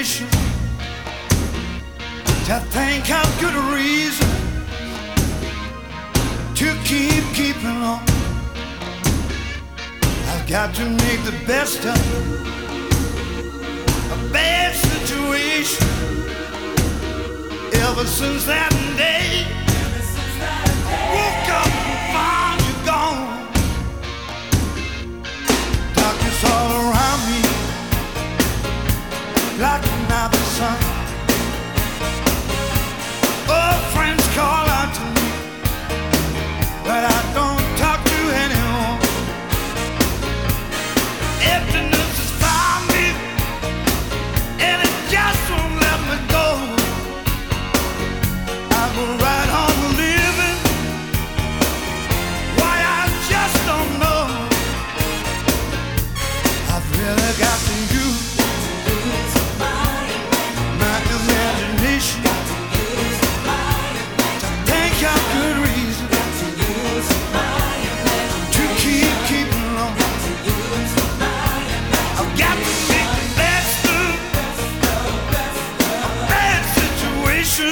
imagination to think how good a reason to keeping on. I've got to make the best of a bad situation. Ever since that day, I woke up and found you gone. Darkness all around me, blocking out the sun. Oh, friends call out to me, but I don't talk to anyone. Emptiness has found me, and it just won't let me go. I go right on living, why I just don't know. I've really got to use my imagination to think of good reason to keeping on. I've got to make the best of a bad situation.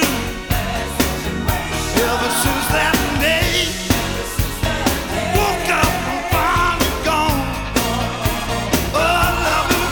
Ever since that day, woke up and found you gone. Oh, I love you.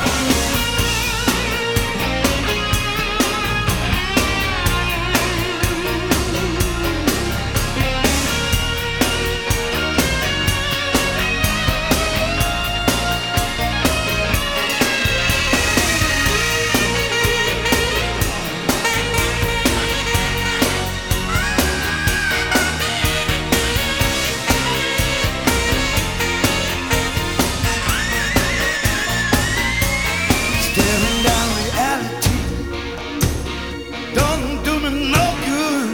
Staring down reality don't do me no good,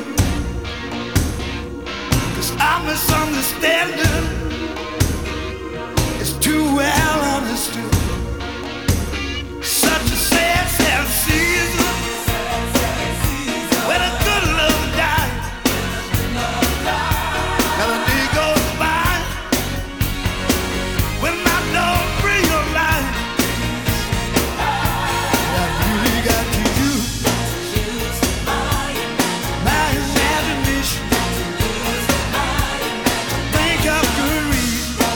'cause our misunderstanding is too well understood. Such a sad, sad season when a good love dies, and a day goes by when I don't realize I've really got to use my imagination to think of good reason.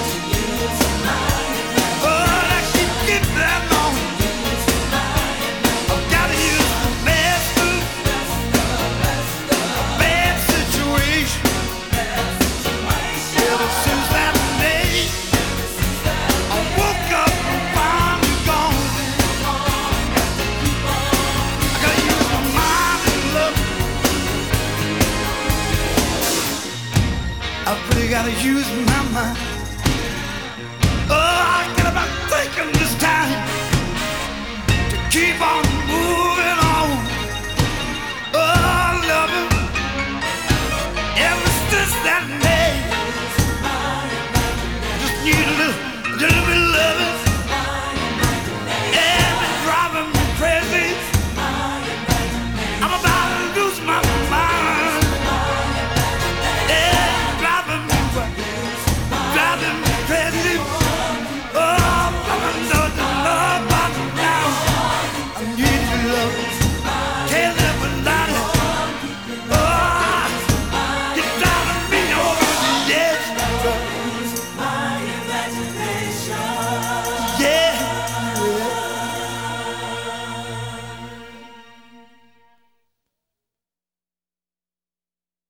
But I keep that on. I've got to use the best of a bad situation. Ever since that day, I woke up and found you gone. I gotta use my mind and love. I really gotta use my mind. Oh, I got about thinking this time to keep on moving on. Oh, I love you. Ever since that day, I just need a little bit of